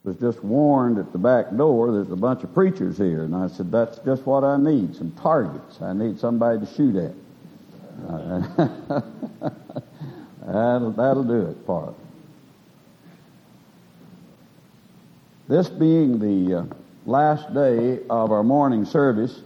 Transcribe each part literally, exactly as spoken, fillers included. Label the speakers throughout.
Speaker 1: was just warned at the back door, there's a bunch of preachers here. And I said, that's just what I need, some targets. I need somebody to shoot at. Uh, that'll, that'll do it for us. This being the uh, last day of our morning service,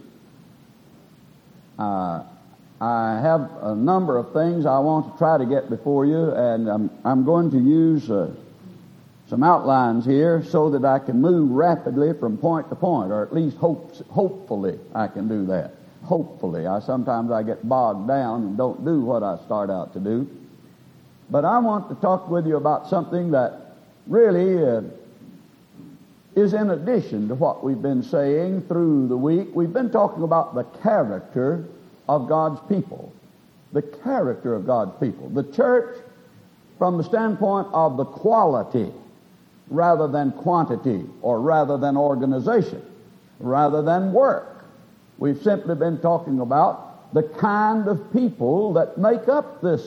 Speaker 1: uh, I have a number of things I want to try to get before you, and I'm, I'm going to use uh, some outlines here so that I can move rapidly from point to point, or at least hope, hopefully I can do that. Hopefully. I sometimes I get bogged down and don't do what I start out to do. But I want to talk with you about something that really uh, is in addition to what we've been saying through the week. We've been talking about the character of God's people. The character of God's people. The church from the standpoint of the quality rather than quantity, or rather than organization, rather than work. We've simply been talking about the kind of people that make up this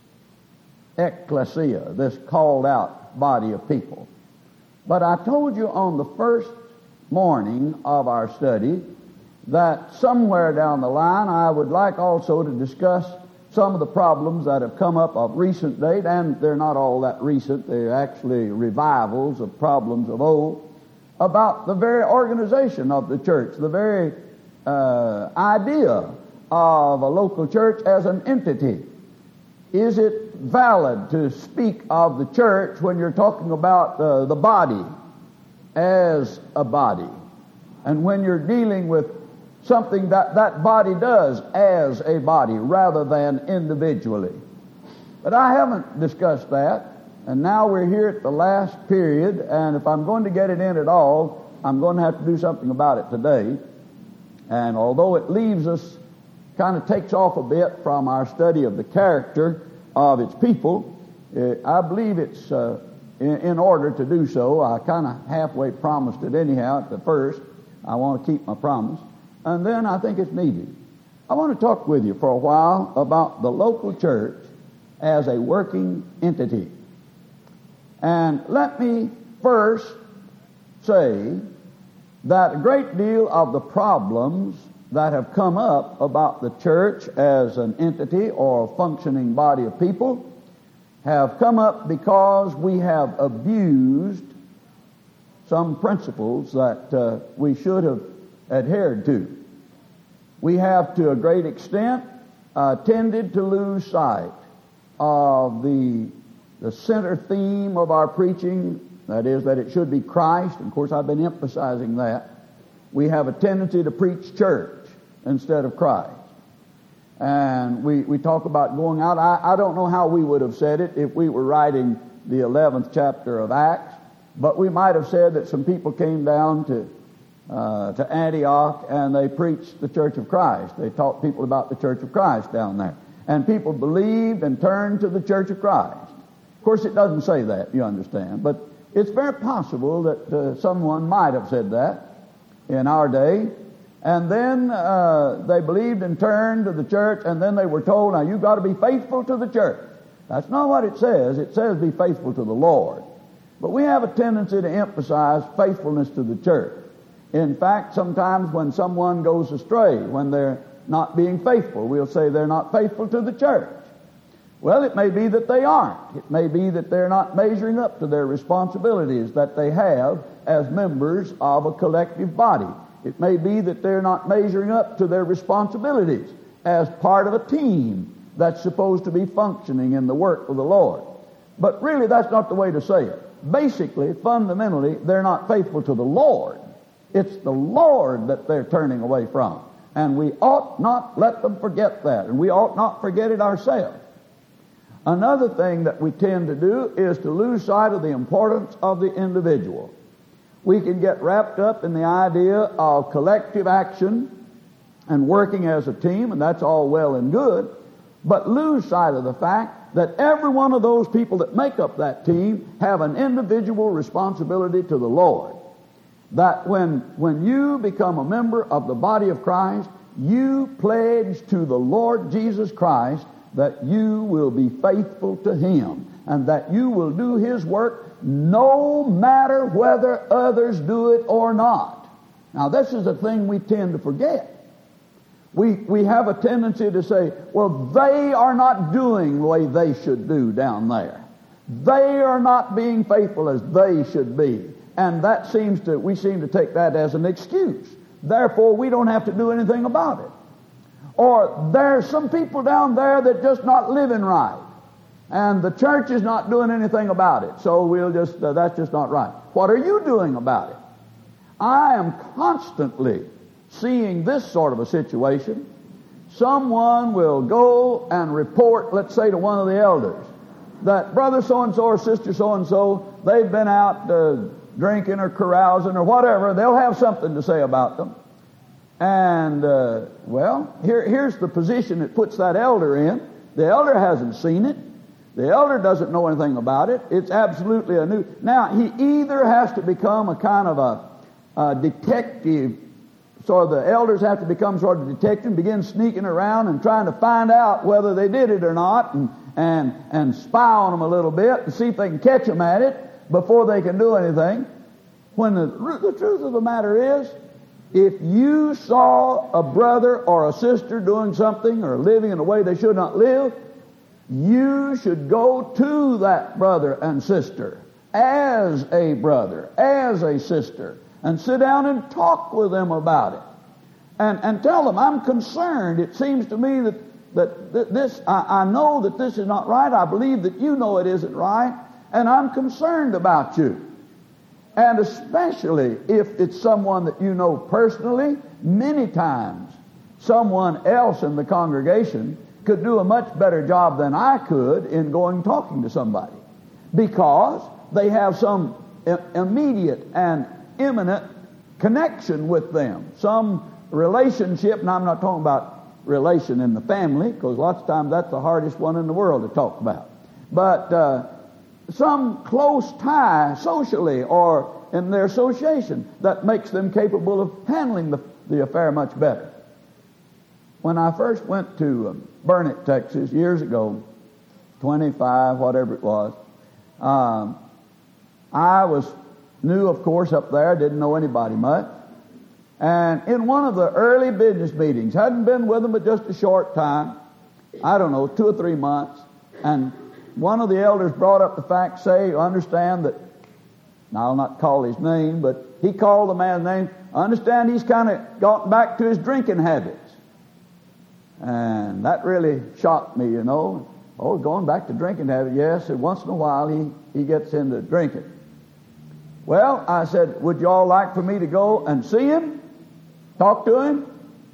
Speaker 1: ecclesia, this called out body of people. But I told you on the first morning of our study that somewhere down the line I would like also to discuss some of the problems that have come up of recent date, and they're not all that recent, they're actually revivals of problems of old, about the very organization of the church, the very uh, idea of a local church as an entity. Is it valid to speak of the church when you're talking about uh, the body as a body? And when you're dealing with something that that body does as a body rather than individually. But I haven't discussed that, and now we're here at the last period, and if I'm going to get it in at all, I'm going to have to do something about it today. And although it leaves us, kind of takes off a bit from our study of the character of its people, uh, I believe it's uh, in, in order to do so. I kind of halfway promised it anyhow at the first. I want to keep my promise. And then I think it's needed. I want to talk with you for a while about the local church as a working entity. And let me first say that a great deal of the problems that have come up about the church as an entity or a functioning body of people have come up because we have abused some principles that uh, we should have adhered to. We have, to a great extent, uh, tended to lose sight of the, the center theme of our preaching, that is, that it should be Christ. And of course, I've been emphasizing that. We have a tendency to preach church instead of Christ. And we, we talk about going out. I, I don't know how we would have said it if we were writing the eleventh chapter of Acts, but we might have said that some people came down to Uh, to Antioch, and they preached the Church of Christ. They taught people about the Church of Christ down there. And people believed and turned to the Church of Christ. Of course, it doesn't say that, you understand. But it's very possible that uh, someone might have said that in our day. And then uh, they believed and turned to the church, and then they were told, now you've got to be faithful to the church. That's not what it says. It says be faithful to the Lord. But we have a tendency to emphasize faithfulness to the church. In fact, sometimes when someone goes astray, when they're not being faithful, we'll say they're not faithful to the church. Well, it may be that they aren't. It may be that they're not measuring up to their responsibilities that they have as members of a collective body. It may be that they're not measuring up to their responsibilities as part of a team that's supposed to be functioning in the work of the Lord. But really, that's not the way to say it. Basically, fundamentally, they're not faithful to the Lord. It's the Lord that they're turning away from. And we ought not let them forget that. And we ought not forget it ourselves. Another thing that we tend to do is to lose sight of the importance of the individual. We can get wrapped up in the idea of collective action and working as a team, and that's all well and good, but lose sight of the fact that every one of those people that make up that team have an individual responsibility to the Lord. That when, when you become a member of the body of Christ, you pledge to the Lord Jesus Christ that you will be faithful to Him and that you will do His work no matter whether others do it or not. Now, this is a thing we tend to forget. We, we have a tendency to say, well, they are not doing the way they should do down there. They are not being faithful as they should be. And that seems to, we seem to take that as an excuse. Therefore, we don't have to do anything about it. Or there's some people down there that just not living right. And the church is not doing anything about it. So we'll just, uh, that's just not right. What are you doing about it? I am constantly seeing this sort of a situation. Someone will go and report, let's say, to one of the elders, that brother so-and-so or sister so-and-so, they've been out uh, drinking or carousing or whatever. They'll have something to say about them. And, uh, well, here, here's the position it puts that elder in. The elder hasn't seen it. The elder doesn't know anything about it. It's absolutely a new... Now, he either has to become a kind of a, a detective, so the elders have to become sort of detective and begin sneaking around and trying to find out whether they did it or not, and, and, and spy on them a little bit and see if they can catch them at it before they can do anything. When the, the truth of the matter is, if you saw a brother or a sister doing something or living in a way they should not live, you should go to that brother and sister as a brother, as a sister, and sit down and talk with them about it. And, and tell them, I'm concerned. It seems to me that, that, that this, I, I know that this is not right. I believe that you know it isn't right. And I'm concerned about you. And especially if it's someone that you know personally, many times someone else in the congregation could do a much better job than I could in going talking to somebody, because they have some i- immediate and imminent connection with them, some relationship. And I'm not talking about relation in the family, because lots of times that's the hardest one in the world to talk about, but uh, some close tie socially or in their association that makes them capable of handling the, the affair much better. When I first went to um, Burnet, Texas, years ago, twenty-five, whatever it was, um, I was new, of course, up there, didn't know anybody much. And in one of the early business meetings, hadn't been with them but just a short time, I don't know, two or three months, and one of the elders brought up the fact, say, understand that, now I'll not call his name, but he called the man's name, understand he's kind of gotten back to his drinking habits. And that really shocked me, you know. Oh, going back to drinking habits, yes, and once in a while he, he gets into drinking. Well, I said, would you all like for me to go and see him, talk to him?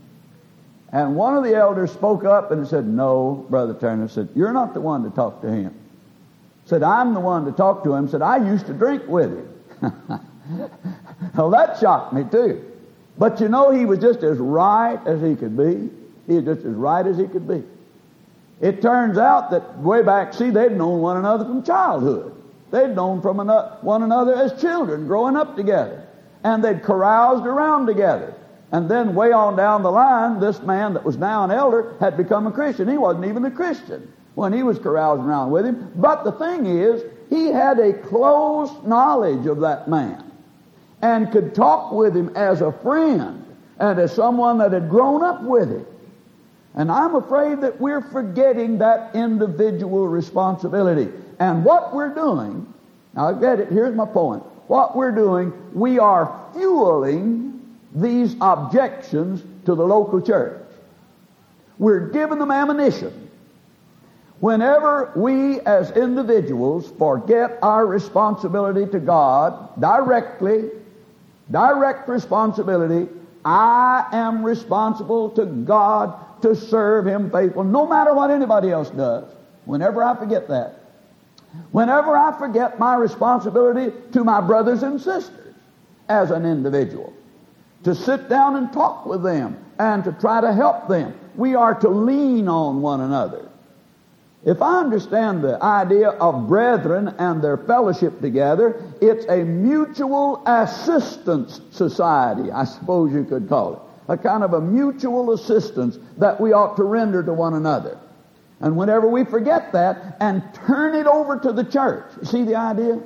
Speaker 1: And one of the elders spoke up and said, no, Brother Turner, said, you're not the one to talk to him. Said, I'm the one to talk to him. Said, I used to drink with him. Well, that shocked me too. But you know, he was just as right as he could be. He was just as right as he could be. It turns out that way back, see, they'd known one another from childhood. They'd known from one another as children, growing up together. And they'd caroused around together. And then way on down the line, this man that was now an elder had become a Christian. He wasn't even a Christian when he was carousing around with him. But the thing is, he had a close knowledge of that man and could talk with him as a friend and as someone that had grown up with him. And I'm afraid that we're forgetting that individual responsibility. And what we're doing, now I get it, here's my point. What we're doing, we are fueling these objections to the local church. We're giving them ammunition. Whenever we as individuals forget our responsibility to God directly, direct responsibility, I am responsible to God to serve Him faithful, no matter what anybody else does. Whenever I forget that, whenever I forget my responsibility to my brothers and sisters as an individual, to sit down and talk with them and to try to help them, we are to lean on one another. If I understand the idea of brethren and their fellowship together, it's a mutual assistance society, I suppose you could call it. A kind of a mutual assistance that we ought to render to one another. And whenever we forget that and turn it over to the church, you see the idea?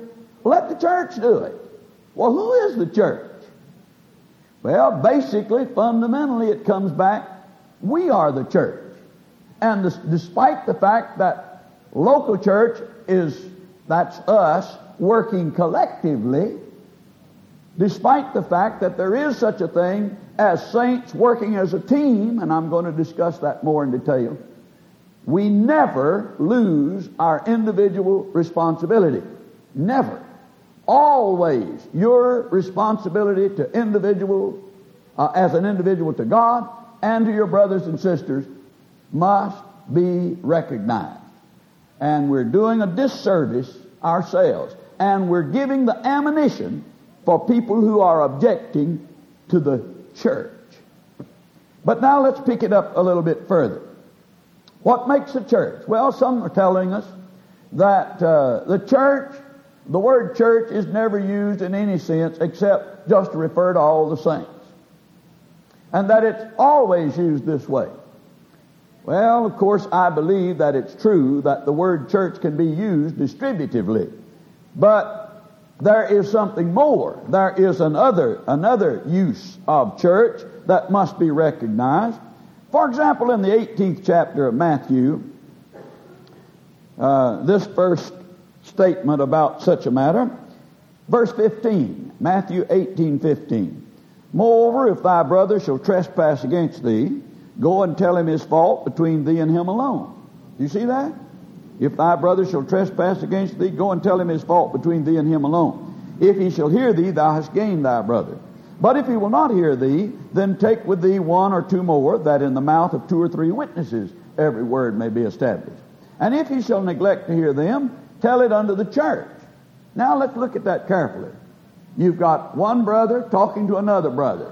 Speaker 1: Let the church do it. Well, who is the church? Well, basically, fundamentally, it comes back, we are the church. And this, despite the fact that local church is, that's us, working collectively, despite the fact that there is such a thing as saints working as a team, and I'm going to discuss that more in detail, we never lose our individual responsibility. Never. Always your responsibility to individual, uh, as an individual to God and to your brothers and sisters must be recognized. And we're doing a disservice ourselves. And we're giving the ammunition for people who are objecting to the church. But now let's pick it up a little bit further. What makes a church? Well, some are telling us that uh, the church, the word church is never used in any sense except just to refer to all the saints. And that it's always used this way. Well, of course, I believe that it's true that the word church can be used distributively. But there is something more. There is another, another use of church that must be recognized. For example, in the eighteenth chapter of Matthew, uh, this first statement about such a matter, verse fifteen, Matthew eighteen fifteen. Moreover, if thy brother shall trespass against thee, go and tell him his fault between thee and him alone. Do you see that? If thy brother shall trespass against thee, go and tell him his fault between thee and him alone. If he shall hear thee, thou hast gained thy brother. But if he will not hear thee, then take with thee one or two more, that in the mouth of two or three witnesses every word may be established. And if he shall neglect to hear them, tell it unto the church. Now let's look at that carefully. You've got one brother talking to another brother.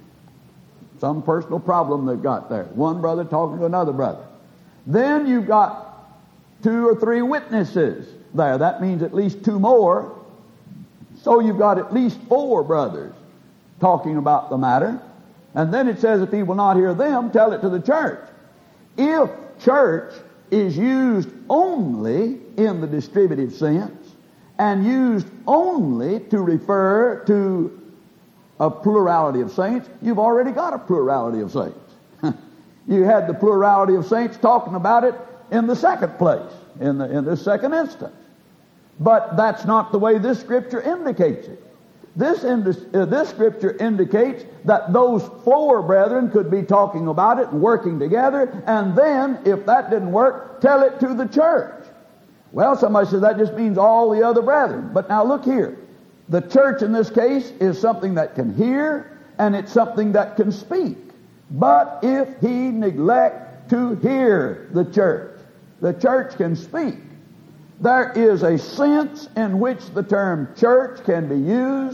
Speaker 1: Some personal problem they've got there. One brother talking to another brother. Then you've got two or three witnesses there. That means at least two more. So you've got at least four brothers talking about the matter. And then it says, if he will not hear them, tell it to the church. If church is used only in the distributive sense and used only to refer to a plurality of saints, you've already got a plurality of saints. You had the plurality of saints talking about it in the second place, in the in the second instance. But that's not the way this scripture indicates it. This, indi- uh, this scripture indicates that those four brethren could be talking about it and working together, and then, if that didn't work, tell it to the church. Well, somebody says that just means all the other brethren. But now look here. The church in this case is something that can hear, and it's something that can speak. But if he neglect to hear the church, the church can speak. There is a sense in which the term church can be used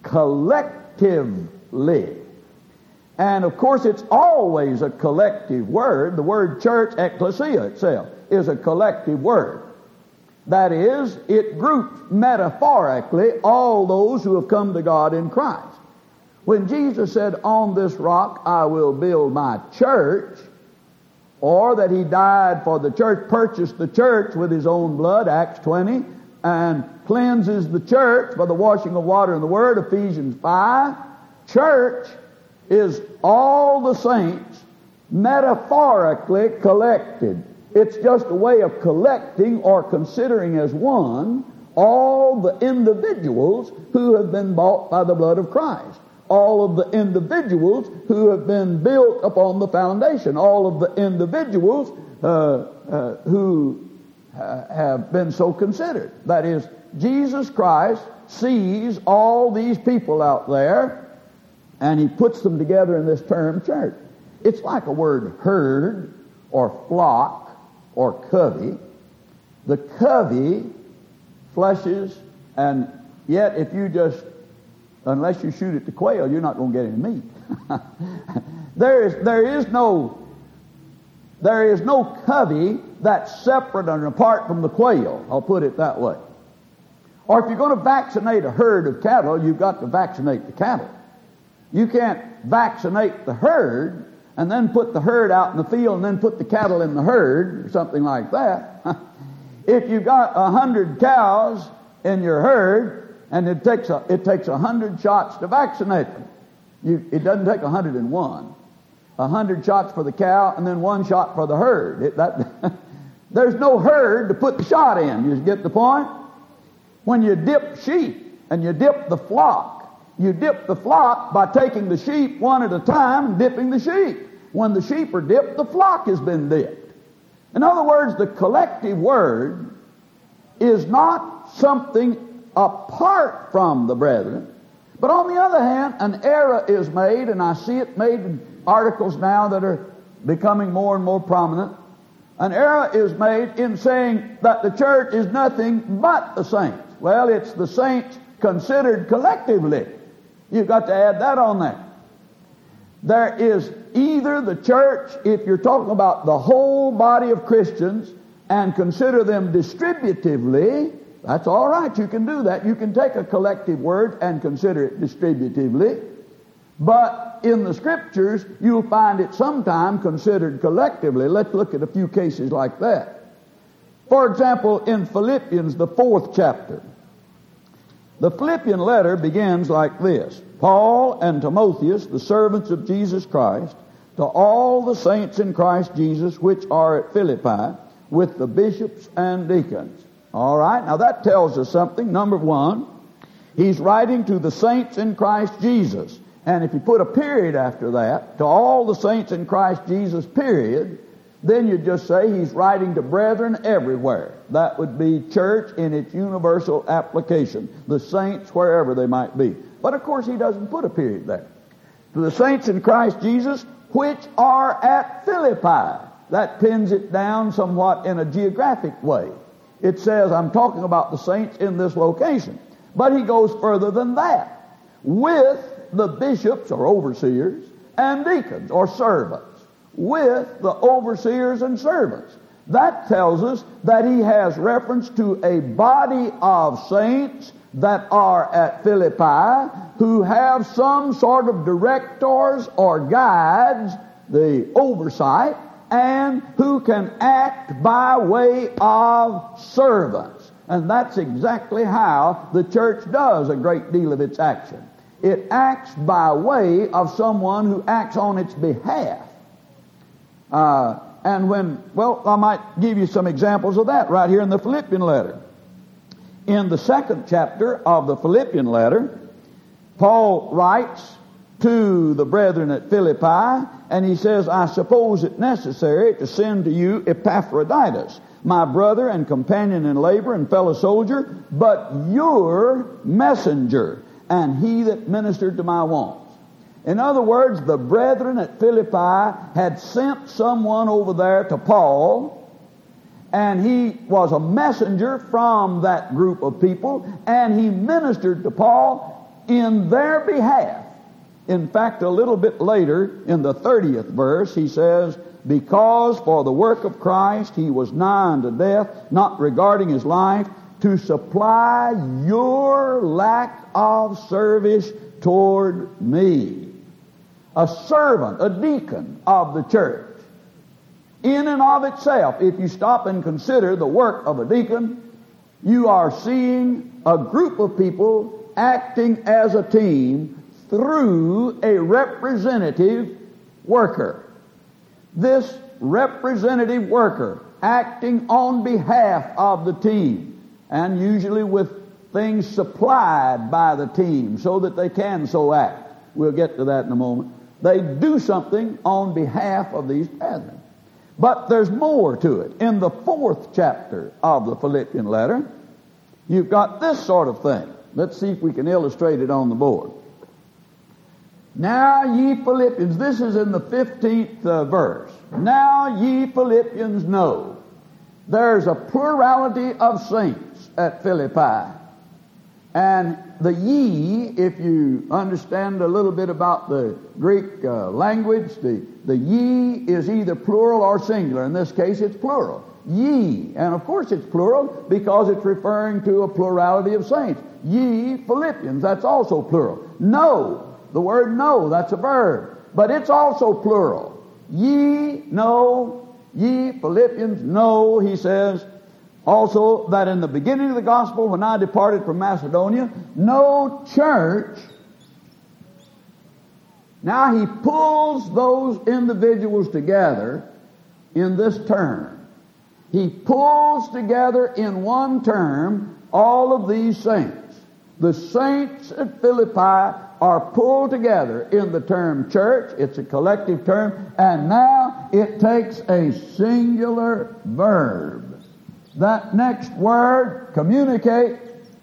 Speaker 1: collectively. And of course it's always a collective word. The word church, ecclesia itself, is a collective word. That is, it groups metaphorically all those who have come to God in Christ. When Jesus said, on this rock I will build my church, or that he died for the church, purchased the church with his own blood, Acts twenty, and cleanses the church by the washing of water and the word, Ephesians five. Church is all the saints metaphorically collected. It's just a way of collecting or considering as one all the individuals who have been bought by the blood of Christ. All of the individuals who have been built upon the foundation. All of the individuals uh, uh, who uh, have been so considered. That is, Jesus Christ sees all these people out there and he puts them together in this term church. It's like a word herd or flock or covey. The covey flushes, and yet if you just unless you shoot at the quail, you're not going to get any meat. there is there is no there is no covey that's separate and apart from the quail. I'll put it that way. Or if you're going to vaccinate a herd of cattle, you've got to vaccinate the cattle. You can't vaccinate the herd and then put the herd out in the field and then put the cattle in the herd or something like that. If you've got a hundred cows in your herd, and it takes a, it takes a hundred shots to vaccinate them. You, it doesn't take a hundred and one. A hundred shots for the cow, and then one shot for the herd. It, that, there's no herd to put the shot in. You get the point? When you dip sheep and you dip the flock, you dip the flock by taking the sheep one at a time and dipping the sheep. When the sheep are dipped, the flock has been dipped. In other words, the collective word is not something apart from the brethren. But on the other hand, an error is made, and I see it made in articles now that are becoming more and more prominent. An error is made in saying that the church is nothing but the saints. Well, it's the saints considered collectively. You've got to add that on there. There is either the church, if you're talking about the whole body of Christians and consider them distributively, that's all right. You can do that. You can take a collective word and consider it distributively. But in the Scriptures, you'll find it sometime considered collectively. Let's look at a few cases like that. For example, in Philippians, the fourth chapter, the Philippian letter begins like this: Paul and Timotheus, the servants of Jesus Christ, to all the saints in Christ Jesus which are at Philippi, with the bishops and deacons. All right, now that tells us something. Number one, he's writing to the saints in Christ Jesus. And if you put a period after that, to all the saints in Christ Jesus, period, then you just say he's writing to brethren everywhere. That would be church in its universal application, the saints wherever they might be. But of course he doesn't put a period there. To the saints in Christ Jesus, which are at Philippi. That pins it down somewhat in a geographic way. It says, I'm talking about the saints in this location. But he goes further than that. With the bishops or overseers and deacons or servants. With the overseers and servants. That tells us that he has reference to a body of saints that are at Philippi who have some sort of directors or guides, the oversight, and who can act by way of servants. And that's exactly how the church does a great deal of its action. It acts by way of someone who acts on its behalf. Uh, and when, well, I might give you some examples of that right here in the Philippian letter. In the second chapter of the Philippian letter, Paul writes to the brethren at Philippi, and he says, I suppose it necessary to send to you Epaphroditus, my brother and companion in labor and fellow soldier, but your messenger, and he that ministered to my wants. In other words, the brethren at Philippi had sent someone over there to Paul, and he was a messenger from that group of people, and he ministered to Paul in their behalf. In fact, a little bit later, in the thirtieth verse, he says, because for the work of Christ he was nigh unto death, not regarding his life, to supply your lack of service toward me. A servant, a deacon of the church. In and of itself, if you stop and consider the work of a deacon, you are seeing a group of people acting as a team through a representative worker. This representative worker acting on behalf of the team, and usually with things supplied by the team so that they can so act. We'll get to that in a moment. They do something on behalf of these brethren. But there's more to it. In the fourth chapter of the Philippian letter, you've got this sort of thing. Let's see if we can illustrate it on the board. Now ye Philippians, this is in the fifteenth uh, verse. Now ye Philippians know there's a plurality of saints at Philippi. And the ye, if you understand a little bit about the Greek uh, language, the, the ye is either plural or singular. In this case, it's plural. Ye. And of course it's plural because it's referring to a plurality of saints. Ye Philippians, that's also plural. Know, the word know, that's a verb. But it's also plural. Ye know, ye Philippians know, he says, Also, that in the beginning of the gospel, when I departed from Macedonia, no church. Now he pulls those individuals together in this term. He pulls together in one term all of these saints. The saints at Philippi are pulled together in the term church. It's a collective term. And now it takes a singular verb. That next word, communicate,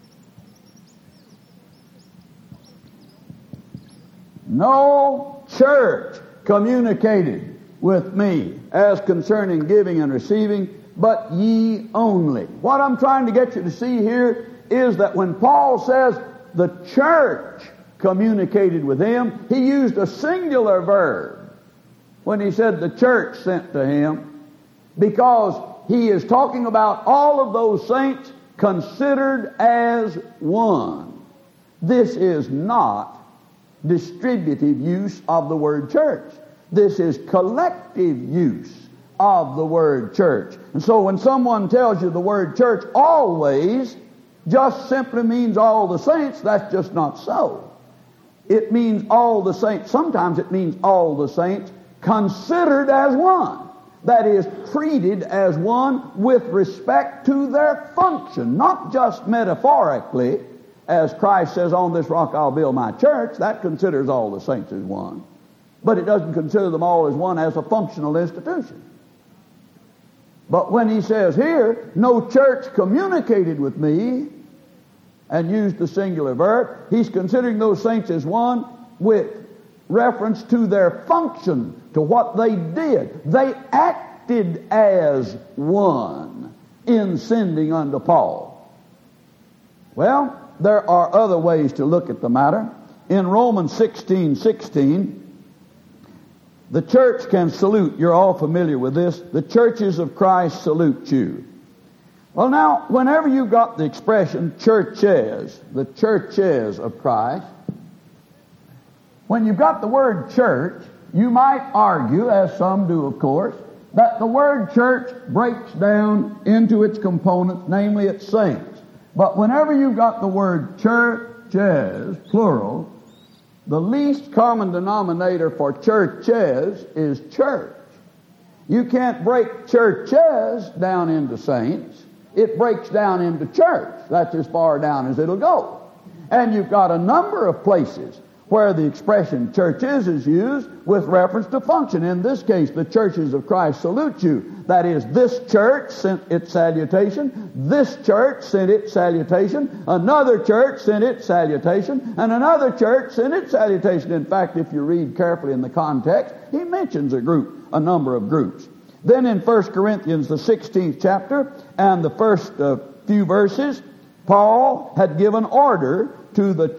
Speaker 1: no church communicated with me as concerning giving and receiving, but ye only. What I'm trying to get you to see here is that when Paul says the church communicated with him, he used a singular verb when he said the church sent to him, because he is talking about all of those saints considered as one. This is not distributive use of the word church. This is collective use of the word church. And so when someone tells you the word church always just simply means all the saints, that's just not so. It means all the saints. Sometimes it means all the saints considered as one. That is, treated as one with respect to their function, not just metaphorically, as Christ says, on this rock I'll build my church. That considers all the saints as one. But it doesn't consider them all as one as a functional institution. But when he says here, no church communicated with me, and used the singular verb, he's considering those saints as one with reference to their function, to what they did. They acted as one in sending unto Paul. Well, there are other ways to look at the matter. In Romans sixteen sixteen, the church can salute. You're all familiar with this. The churches of Christ salute you. Well, now, whenever you've got the expression churches, the churches of Christ, when you've got the word church, you might argue, as some do of course, that the word church breaks down into its components, namely its saints. But whenever you've got the word churches, plural, the least common denominator for churches is church. You can't break churches down into saints. It breaks down into church. That's as far down as it'll go. And you've got a number of places where the expression churches is used with reference to function. In this case, the churches of Christ salute you. That is, this church sent its salutation, this church sent its salutation, another church sent its salutation, and another church sent its salutation. In fact, if you read carefully in the context, he mentions a group, a number of groups. Then in First Corinthians, the sixteenth chapter, and the first uh, few verses, Paul had given order to the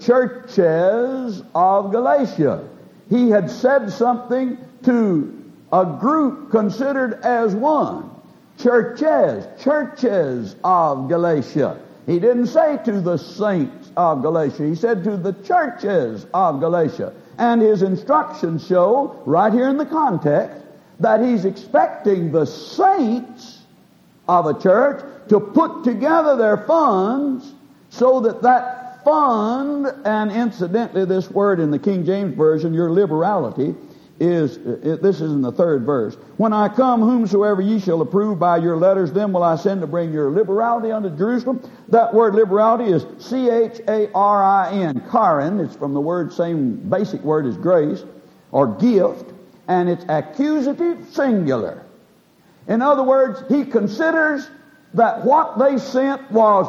Speaker 1: churches of Galatia. He had said something to a group considered as one. Churches, churches of Galatia. He didn't say to the saints of Galatia. He said to the churches of Galatia. And his instructions show, right here in the context, that he's expecting the saints of a church to put together their funds so that that fund, and incidentally this word in the King James Version, your liberality, is, this is in the third verse. When I come, whomsoever ye shall approve by your letters, them will I send to bring your liberality unto Jerusalem. That word liberality is C H A R I N, charin. It's from the word, same basic word as grace, or gift, and it's accusative singular. In other words, he considers that what they sent was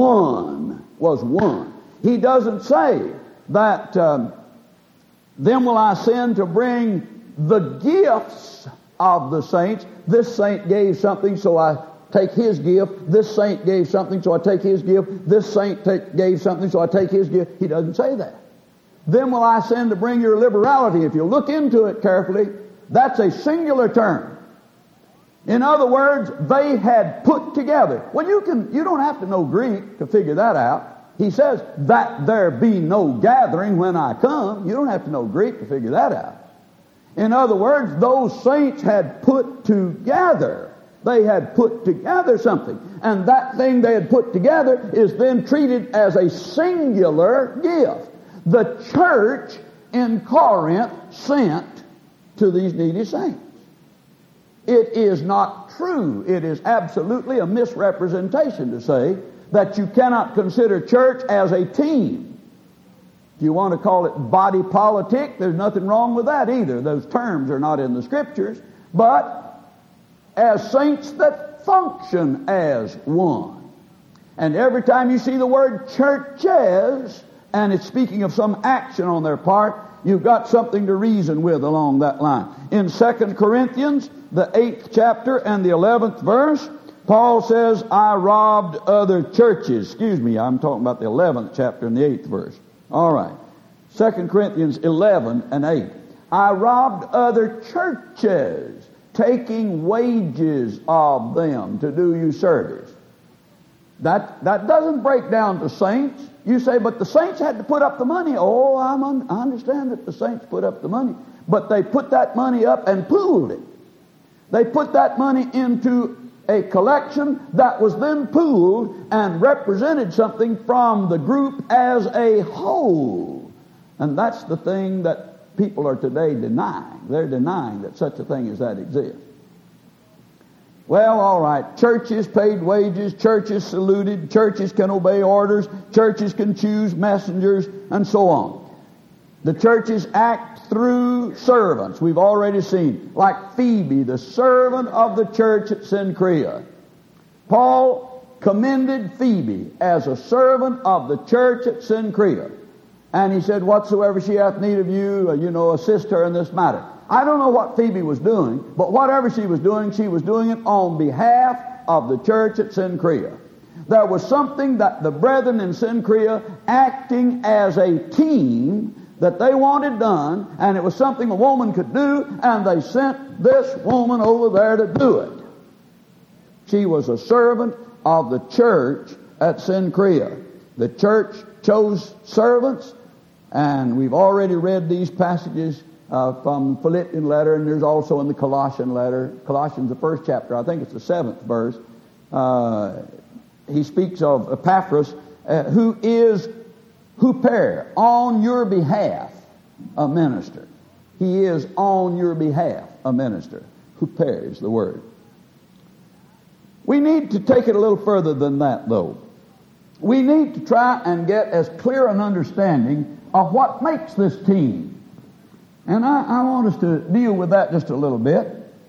Speaker 1: one, was one. He doesn't say that um, them will I send to bring the gifts of the saints. This saint gave something, so I take his gift. This saint gave something, so I take his gift. This saint take, gave something, so I take his gift. He doesn't say that. Them will I send to bring your liberality. If you look into it carefully, that's a singular term. In other words, they had put together. Well, you can, you don't have to know Greek to figure that out. He says, that there be no gathering when I come. You don't have to know Greek to figure that out. In other words, those saints had put together They had put together something. And that thing they had put together is then treated as a singular gift. The church in Corinth sent to these needy saints. It is not true. It is absolutely a misrepresentation to say that you cannot consider church as a team. If you want to call it body politic, there's nothing wrong with that either. Those terms are not in the Scriptures. But as saints that function as one. And every time you see the word churches, and it's speaking of some action on their part, you've got something to reason with along that line. In Second Corinthians, the eighth chapter and the eleventh verse, Paul says, I robbed other churches. Excuse me, I'm talking about the eleventh chapter and the eighth verse. All right. Second Corinthians eleven and eight. I robbed other churches, taking wages of them to do you service. That, that doesn't break down to saints. You say, but the saints had to put up the money. Oh, I'm un- I understand that the saints put up the money. But they put that money up and pooled it. They put that money into a collection that was then pooled and represented something from the group as a whole. And that's the thing that people are today denying. They're denying that such a thing as that exists. Well, all right, churches paid wages, churches saluted, churches can obey orders, churches can choose messengers, and so on. The churches act through servants. We've already seen, like Phoebe, the servant of the church at Cenchrea. Paul commended Phoebe as a servant of the church at Cenchrea. And he said, whatsoever she hath need of you, you know, assist her in this matter. I don't know what Phoebe was doing, but whatever she was doing, she was doing it on behalf of the church at Cenchrea. There was something that the brethren in Cenchrea, acting as a team, that they wanted done, and it was something a woman could do, and they sent this woman over there to do it. She was a servant of the church at Cenchrea. The church chose servants, and we've already read these passages uh, from the Philippian letter, and there's also in the Colossian letter. Colossians, the first chapter, I think it's the seventh verse. Uh, he speaks of Epaphras, uh, who is huper, on your behalf, a minister. He is on your behalf a minister. Huper is the word. We need to take it a little further than that, though. We need to try and get as clear an understanding of what makes this team. And I, I want us to deal with that just a little bit.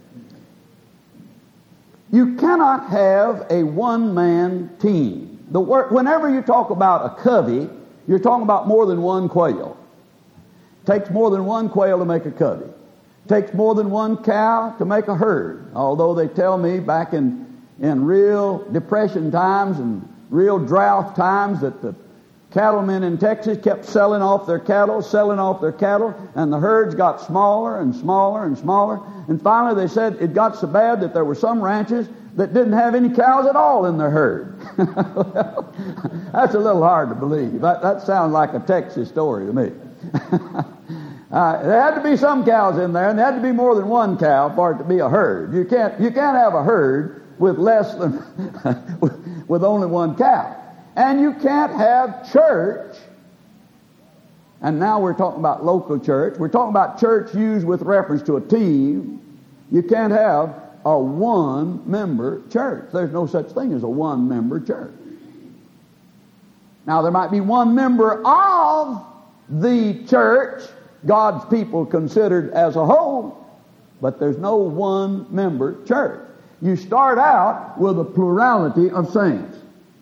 Speaker 1: You cannot have a one-man team. The word, whenever you talk about a covey, you're talking about more than one quail. It takes more than one quail to make a covey. It takes more than one cow to make a herd. Although they tell me back in, in real depression times and real drought times that the cattlemen in Texas kept selling off their cattle, selling off their cattle, and the herds got smaller and smaller and smaller. And finally they said it got so bad that there were some ranches that didn't have any cows at all in their herd. Well, that's a little hard to believe. That, that sounds like a Texas story to me. uh, there had to be some cows in there, and there had to be more than one cow for it to be a herd. You can't, you can't have a herd with less than, with only one cow. And you can't have church, and now we're talking about local church. We're talking about church used with reference to a team. You can't have a one-member church. There's no such thing as a one-member church. Now, there might be one member of the church, God's people considered as a whole, but there's no one-member church. You start out with a plurality of saints.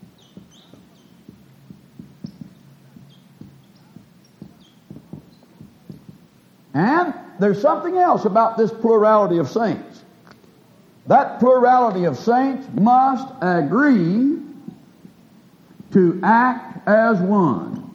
Speaker 1: And there's something else about this plurality of saints. That plurality of saints must agree to act as one.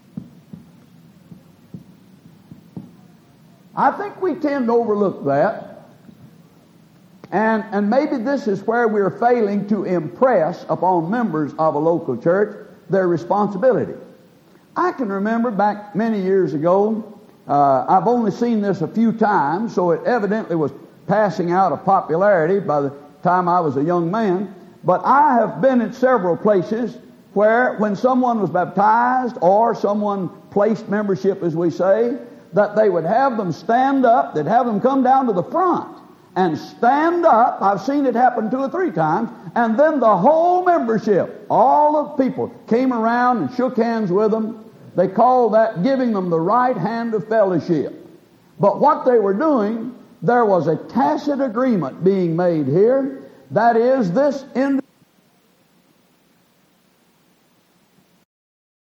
Speaker 1: I think we tend to overlook that. And, and maybe this is where we're failing to impress upon members of a local church their responsibility. I can remember back many years ago, uh, I've only seen this a few times, so it evidently was passing out of popularity by the time I was a young man, but I have been at several places where when someone was baptized or someone placed membership, as we say, that they would have them stand up, they'd have them come down to the front and stand up. I've seen it happen two or three times, and then the whole membership, all of the people, came around and shook hands with them. They called that giving them the right hand of fellowship. But what they were doing, there was a tacit agreement being made here. That is, this individual